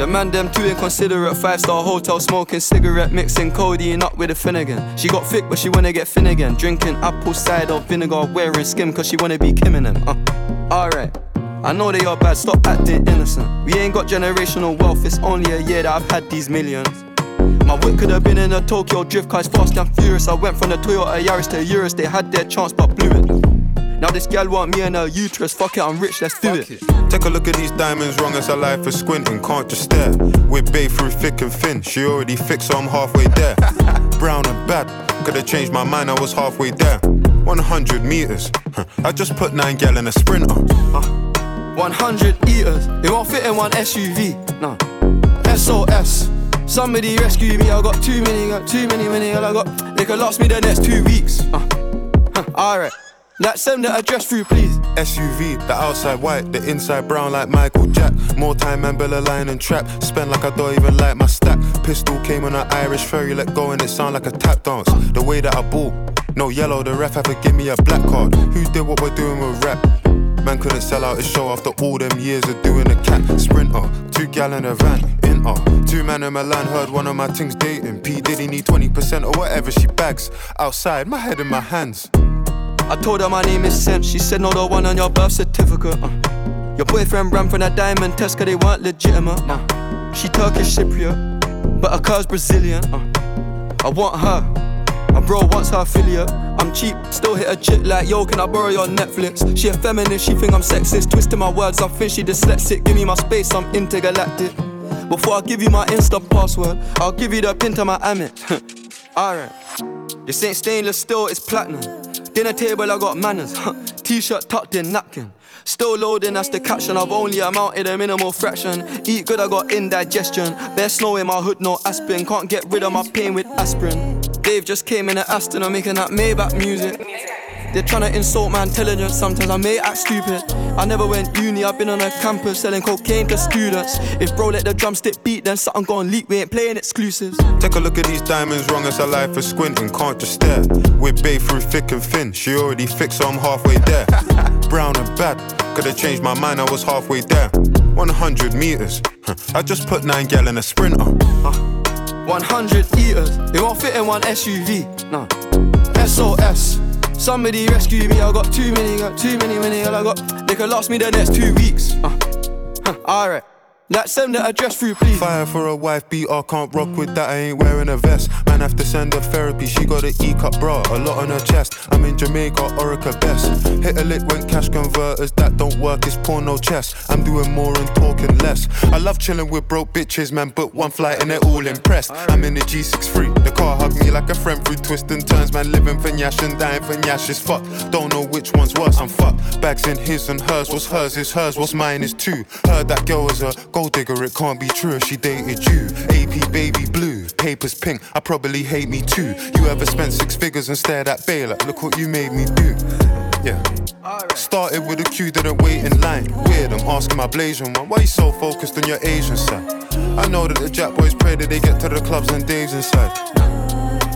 The man them too inconsiderate. 5-star hotel smoking cigarette, mixing codeine up with a Finnegan. She got thick but she wanna get thin again. Drinking apple cider vinegar, wearing skim cause she wanna be Kim and them. Alright, I know they are bad, stop acting innocent. We ain't got generational wealth, it's only a year that I've had these millions. My whip could have been in a Tokyo drift car, it's fast and furious. I went from the Toyota Yaris to Urus, they had their chance but blew it. Now this gal want me and her uterus, fuck it, I'm rich, let's do it. Take a look at these diamonds, wrong as her life is squinting, can't just stare. We're bae through thick and thin, she already fixed so I'm halfway there. Brown and bad, could've changed my mind, I was halfway there. 100 meters, I just put 9 gal in a Sprinter. 100 eaters, it won't fit in one SUV, no. SOS, somebody rescue me, I got too many, I got, they could last me the next 2 weeks. Alright, like send the address through please. SUV, the outside white, the inside brown like Michael Jack. More time and Bella line and trap, spend like I don't even like my stack. Pistol came on an Irish ferry, let go and it sound like a tap dance. The way that I ball, no yellow, the ref had to give me a black card. Who did what we're doing with rap? Man couldn't sell out his show after all them years of doing a cat. Sprinter, 2 gal in a van, Inter. 2 man in Milan, heard one of my things dating. P Diddy need 20% or whatever she bags. Outside, my head in my hands. I told her my name is Sen, she said no, the one on your birth certificate. Your boyfriend ran from that diamond test cause they weren't legitimate. She Turkish Cypriot, but her car's Brazilian. I want her, my bro wants her affiliate. I'm cheap, still hit a chick like, yo, can I borrow your Netflix? She a feminist, she think I'm sexist. Twisting my words, I think she dyslexic. Give me my space, I'm intergalactic. Before I give you my Insta password, I'll give you the pin to my Amex. Alright, this ain't stainless steel, it's platinum. Dinner table, I got manners. T-shirt tucked in, napkin. Still loading, that's the caption. I've only amounted a minimal fraction. Eat good, I got indigestion. Bare snow in my hood, no aspirin. Can't get rid of my pain with aspirin. Dave just came in at Aston, I'm making that Maybach music. They're tryna insult my intelligence, sometimes I may act stupid. I never went uni, I've been on a campus selling cocaine to students. If bro let the drumstick beat, then something gon' leak, we ain't playing exclusives. Take a look at these diamonds, wrong as her life is squinting, can't just stare. We're bae through thick and thin, she already fixed so I'm halfway there. Brown and bad, could've changed my mind, I was halfway there. 100 meters, I just put 9 gal in a Sprinter. 100 eaters, it won't fit in one SUV, no. SOS, somebody rescue me, I got too many, I got, they could last me the next 2 weeks. Alright, like send the address through please. Fire for a wife beater, can't rock with that, I ain't wearing a vest. Man have to send her therapy, she got an E-cup bra, a lot on her chest. I'm in Jamaica, Orica best. Hit a lick when cash converters, that don't work, it's porno chess. I'm doing more and talking less. I love chilling with broke bitches, man, book one flight and they're all impressed. I'm in the G63, the car hugged me like a friend through twists and turns. Man living for Nyash and dying for Nyash is fucked. Don't know which one's worse, I'm fucked. Bags in his and hers, what's hers is hers, what's mine is too. Heard that girl was a gold digger, it can't be true if she dated you. AP baby blue, papers pink, I probably hate me too. You ever spent 6 figures and stared at bail like, look what you made me do. Yeah. Started with a queue, didn't wait in line. Weird, I'm asking my Blasian one, why you so focused on your Asian side? I know that the Jack boys pray that they get to the clubs and Dave's inside.